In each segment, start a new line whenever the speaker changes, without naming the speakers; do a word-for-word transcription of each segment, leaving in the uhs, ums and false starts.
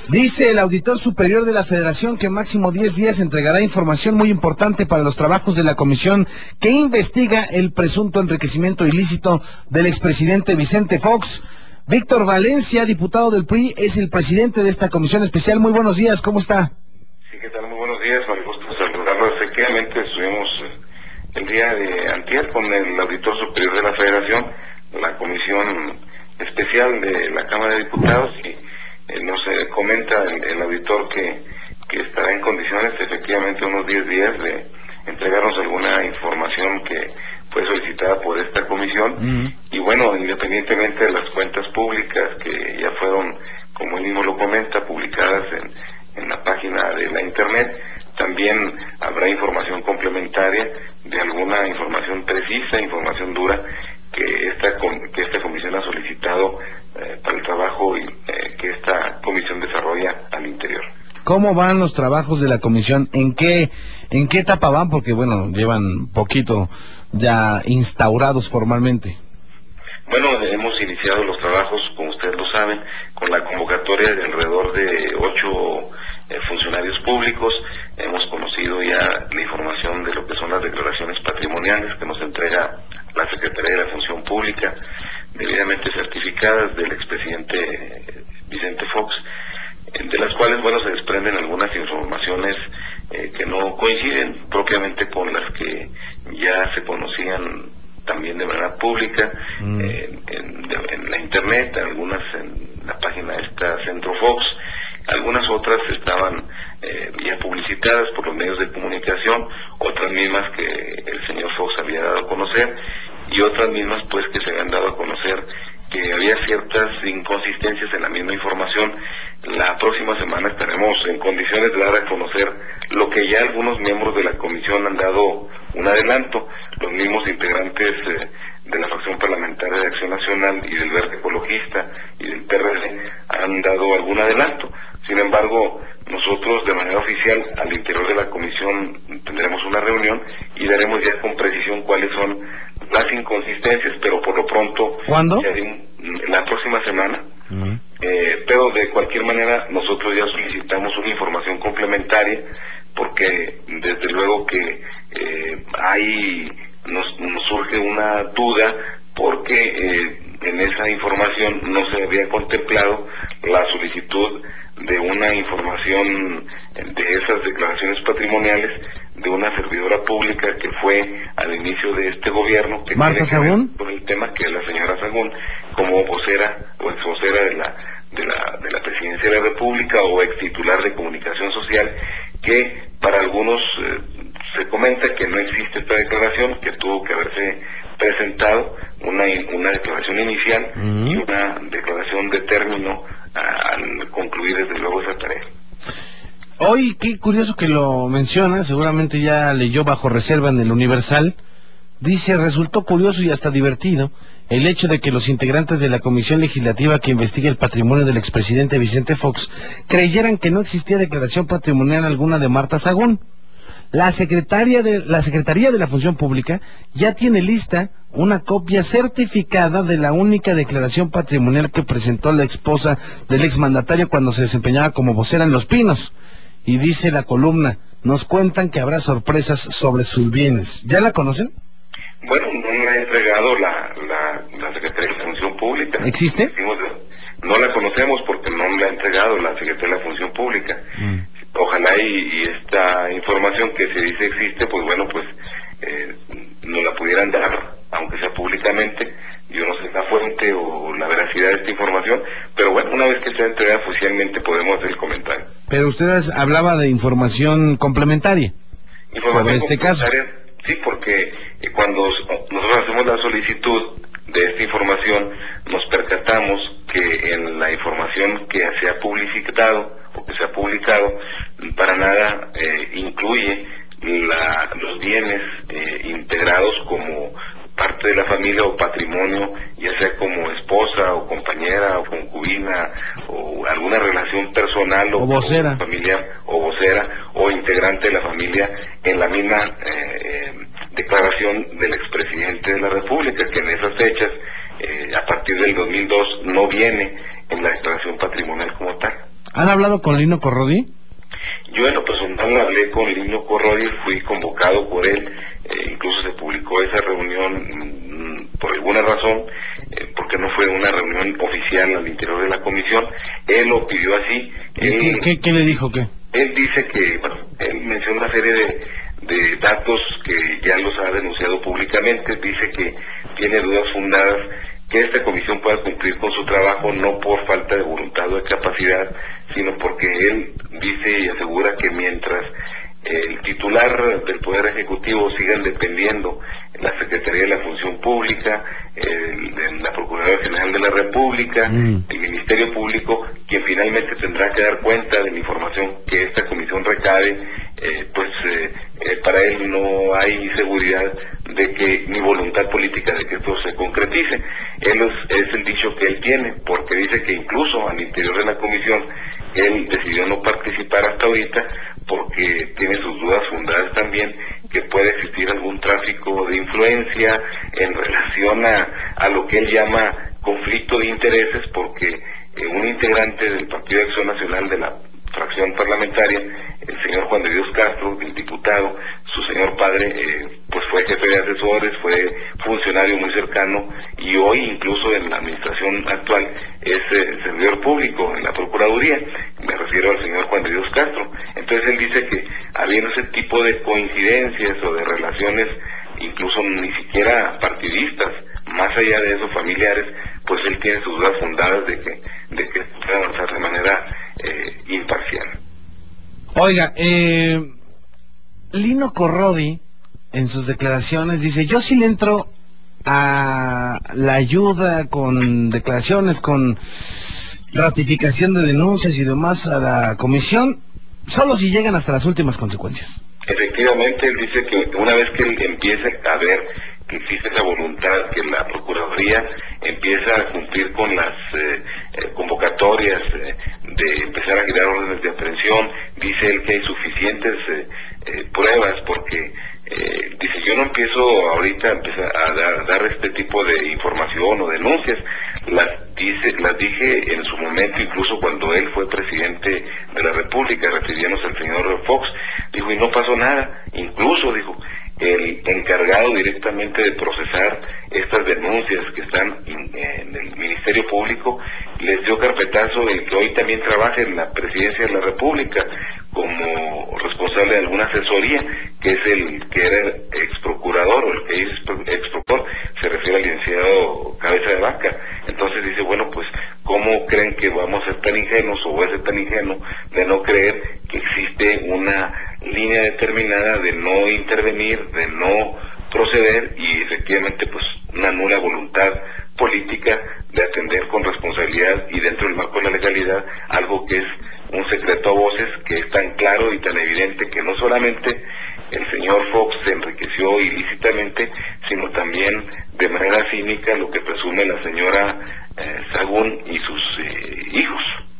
Dice el auditor superior de la Federación que máximo diez días entregará información muy importante para los trabajos de la comisión que investiga el presunto enriquecimiento ilícito del expresidente Vicente Fox. Víctor Valencia, diputado del P R I, es el presidente de esta comisión especial. Muy buenos días, ¿cómo está?
Sí, ¿qué tal? Muy buenos días, me gusta saludarlo. Efectivamente, estuvimos eh, el día de antier con el auditor superior de la Federación, la comisión especial de la Cámara de Diputados, y eh, nos eh, comenta el, el auditor que, que estará en condiciones, efectivamente, unos diez días de entregarnos alguna información que fue solicitada por esta comisión.
Mm.
Y bueno, independientemente de las cuentas públicas que ya fueron, como él mismo lo comenta, publicadas en en la página de la internet, también habrá información complementaria de alguna información precisa, información dura que esta que esta comisión ha solicitado eh, para el trabajo y, eh, que esta comisión desarrolla al interior.
¿Cómo van los trabajos de la comisión? ¿En qué, en qué etapa van? Porque, bueno, llevan poquito ya instaurados formalmente.
Bueno, hemos iniciado los trabajos, como ustedes lo saben, con la convocatoria de alrededor de ocho eh, funcionarios públicos. Hemos conocido ya la información de lo que son las declaraciones patrimoniales que nos entrega la Secretaría de la Función Pública, debidamente certificadas del expresidente eh, Vicente Fox, eh, de las cuales, bueno, se desprenden algunas informaciones eh, que no coinciden propiamente con las que ya se conocían también de manera pública,
Mm.
eh, en, en la internet, algunas en la página esta Centro Fox, algunas otras estaban eh, ya publicitadas por los medios de comunicación, otras mismas que el señor Fox había dado a conocer, y otras mismas pues que se habían dado a conocer que había ciertas inconsistencias en la misma información. La próxima semana estaremos en condiciones de dar a conocer lo que ya algunos miembros de la comisión han dado un adelanto. Los mismos integrantes eh, de la fracción parlamentaria de Acción Nacional y del Verde Ecologista y del P R D han dado algún adelanto. Sin embargo, nosotros de manera oficial al interior de la comisión tendremos una reunión y daremos ya con precisión cuáles son las inconsistencias, pero por lo pronto
¿Cuándo?
ya de un, la próxima semana.
Mm.
Eh, pero de cualquier manera nosotros ya solicitamos una información complementaria porque desde luego que eh, hay nos, nos surge una duda porque eh, en esa información no se había contemplado la solicitud de una información de esas declaraciones patrimoniales de una servidora pública que fue al inicio de este gobierno, que
¿Marta
tiene que ver
Sagún?
con el tema, que es la señora Sagún, como vocera o ex vocera de la, de la, de la Presidencia de la República o ex titular de Comunicación Social, que para algunos eh, se comenta que no existe esta declaración, que tuvo que haberse presentado una, una declaración inicial
Mm.
y una declaración de término al concluir desde luego esa tarea.
Hoy, qué curioso que lo menciona, seguramente ya leyó Bajo Reserva en el Universal. Dice, resultó curioso y hasta divertido el hecho de que los integrantes de la comisión legislativa que investiga el patrimonio del expresidente Vicente Fox creyeran que no existía declaración patrimonial alguna de Marta Sagún. La secretaria de la Secretaría de la Función Pública ya tiene lista una copia certificada de la única declaración patrimonial que presentó la esposa del exmandatario cuando se desempeñaba como vocera en Los Pinos. Y dice la columna, nos cuentan que habrá sorpresas sobre sus bienes. ¿Ya la conocen?
Bueno, no me ha entregado la, la, la Secretaría de la Función Pública.
¿Existe?
Decimos, no la conocemos porque no me la ha entregado la Secretaría de la Función Pública.
Mm.
Ojalá y, y esta información que se dice existe, pues bueno, pues eh, nos la pudieran dar, aunque sea públicamente. Yo no sé la fuente o la veracidad de esta información, pero bueno, una vez que sea entregada oficialmente podemos hacer el comentario.
Pero usted hablaba de información complementaria sobre
Información
este caso.
complementaria, sí, porque eh, cuando s- nosotros hacemos la solicitud de esta información, nos percatamos que en la información que se ha publicitado o que se ha publicado, para nada eh, incluye la- los bienes eh, integrados como parte de la familia o patrimonio, ya sea como esposa o compañera o concubina o alguna relación personal o,
O
o
vocera.
familiar o vocera o integrante de la familia en la misma eh, eh, declaración del expresidente de la República, que en esas fechas, eh, a partir del dos mil dos, no viene en la declaración patrimonial como tal.
¿Han hablado con Lino Corrodi?
Yo en lo personal hablé con Lino Corrodi, fui convocado por él, eh, incluso se publicó esa reunión mmm, por alguna razón, eh, porque no fue una reunión oficial al interior de la comisión. Él lo pidió así.
¿Y
Él,
qué, qué, qué le dijo qué?
él dice que, bueno, él menciona una serie de, de datos que ya los ha denunciado públicamente. Dice que tiene dudas fundadas que esta comisión pueda cumplir con su trabajo, no por falta de voluntad o de capacidad, sino porque él dice y asegura que mientras el titular del Poder Ejecutivo sigan dependiendo la Secretaría de la Función Pública, el, el, la Procuraduría General de la República,
Mm.
el Ministerio Público, quien finalmente tendrá que dar cuenta de la información que esta comisión recabe, eh, pues eh, eh, para él no hay seguridad de que, ni voluntad política de que esto se concretice. Él es, es el dicho que él tiene, porque dice que incluso al interior de la comisión él decidió no participar hasta ahorita porque tiene sus dudas fundadas también que puede existir algún tráfico de influencia en relación a, a lo que él llama conflicto de intereses, porque eh, un integrante del Partido de Acción Nacional de la fracción parlamentaria, el señor Juan de Dios Castro, el diputado, su señor padre, eh, pues fue jefe de asesores, fue funcionario muy cercano y hoy incluso en la administración actual es eh, servidor público en la Procuraduría. Me refiero al señor Juan de Dios Castro. Entonces él dice que habiendo ese tipo de coincidencias o de relaciones, incluso ni siquiera partidistas, más allá de eso familiares, pues él tiene sus dudas fundadas de que, de que pueda avanzar de manera eh, imparcial.
Oiga, eh, Lino Corrodi, en sus declaraciones, dice, yo sí le entro a la ayuda con declaraciones, con ratificación de denuncias y demás a la comisión, solo si llegan hasta las últimas consecuencias.
Efectivamente, él dice que una vez que él empiece a ver que existe esa voluntad, que la Procuraduría empieza a cumplir con las eh, eh, convocatorias eh, de empezar a girar órdenes de aprehensión, dice él que hay suficientes eh, eh, pruebas, porque eh, dice, yo no empiezo ahorita a, empezar a dar, dar este tipo de información o denuncias, las dice, las dije en su momento, incluso cuando él fue presidente de la República, refiriéndose al señor Fox, dijo, y no pasó nada, incluso dijo, el encargado directamente de procesar estas denuncias que están en el Ministerio Público, les dio carpetazo el que hoy también trabaja en la Presidencia de la República como responsable de alguna asesoría, que es el que era ex procurador o el que es ex procurador, se refiere al licenciado Cabeza de Vaca. Entonces dice, bueno, pues, ¿cómo creen que vamos a ser tan ingenuos o voy a ser tan ingenuo de no creer que existe una línea determinada de no intervenir, de no proceder y efectivamente pues una nula voluntad política de atender con responsabilidad y dentro del marco de la legalidad algo que es un secreto a voces, que es tan claro y tan evidente que no solamente el señor Fox se enriqueció ilícitamente, sino también de manera cínica lo que presume la señora eh, Sagún y sus eh, hijos.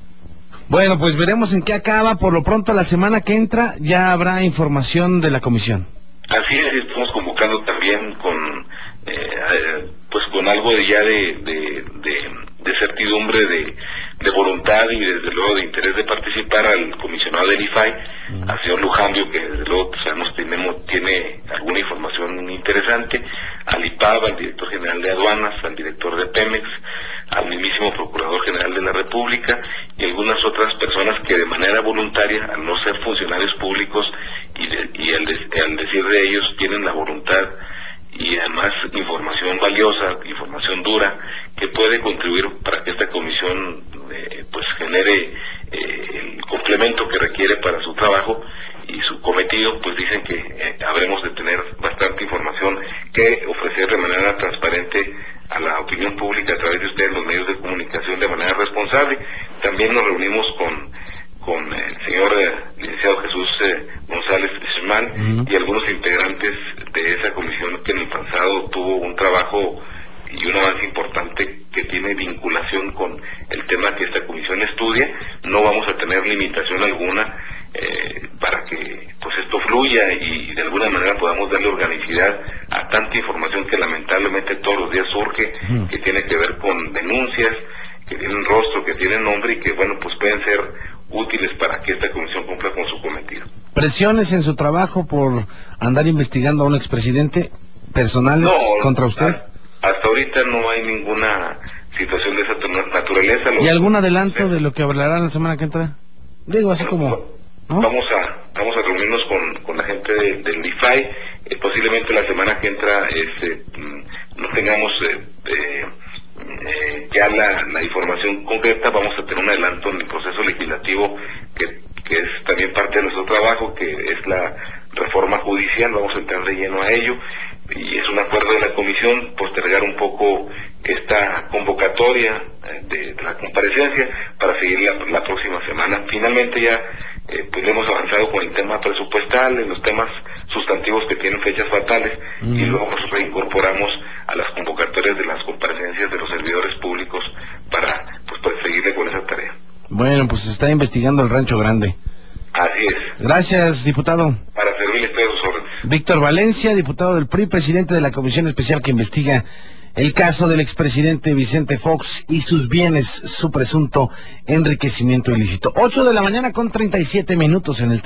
Bueno, pues veremos en qué acaba. Por lo pronto, la semana que entra ya habrá información de la comisión.
Así es, estamos convocando también con, eh, eh, pues con algo de ya de, de, de, de certidumbre, de, de voluntad y desde luego de interés de participar al comisionado del I F A I,
Mm.
al señor Lujambio, que desde luego sabemos tenemos, tiene alguna información interesante, al I P A B, al director general de aduanas, al director de Pemex, al mismísimo Procurador General de la República y algunas otras personas que de manera voluntaria, al no ser funcionarios públicos y, de, y al, de, al decir de ellos, tienen la voluntad y además información valiosa, información dura, que puede contribuir para que esta comisión eh, pues genere eh, el complemento que requiere para su trabajo y su cometido, pues dicen que eh, habremos de tener bastante información que ofrecer de manera transparente a la opinión pública a través de ustedes, los medios de comunicación, de manera responsable. También nos reunimos con, con el señor eh, licenciado Jesús eh, González Schmal
Mm.
y algunos integrantes de esa comisión que en el pasado tuvo un trabajo y un avance importante que tiene vinculación con el tema que esta comisión estudia. No vamos a tener limitación alguna eh, para que pues esto fluya y, y de alguna manera podamos darle organicidad a tanta información que lamentablemente todos los días surge,
Mm.
que tiene que ver con denuncias, que tienen rostro, que tienen nombre y que bueno pues pueden ser útiles para que esta comisión cumpla con su cometido.
¿Presiones en su trabajo por andar investigando a un expresidente personales
No,
contra usted?
a, hasta ahorita no hay ninguna situación de esa naturaleza.
¿Y
Los,
algún adelanto de lo que hablará la semana que entra? Digo, así
bueno,
como, ¿no?
Vamos a vamos a reunirnos con, con la gente de, del I F A I, eh, posiblemente la semana que entra este, no tengamos eh, eh, eh, ya la, la información concreta, vamos a tener un adelanto en el proceso legislativo que, que es también parte de nuestro trabajo, que es la reforma judicial, vamos a entrar de lleno a ello, y es un acuerdo de la comisión postergar un poco esta convocatoria de, de la comparecencia para seguir la, la próxima semana. Finalmente ya eh, pues hemos avanzado con el tema presupuestal, en los temas sustantivos que tienen fechas fatales, uh-huh. y luego nos reincorporamos a las convocatorias de las comparecencias de los servidores públicos para pues para seguirle con esa tarea.
Bueno, pues se está investigando el Rancho Grande.
Así es.
Gracias, diputado.
Para servirle todos sus órdenes.
Víctor Valencia, diputado del P R I, presidente de la comisión especial que investiga el caso del expresidente Vicente Fox y sus bienes, su presunto enriquecimiento ilícito. Ocho de la mañana con treinta y siete minutos en el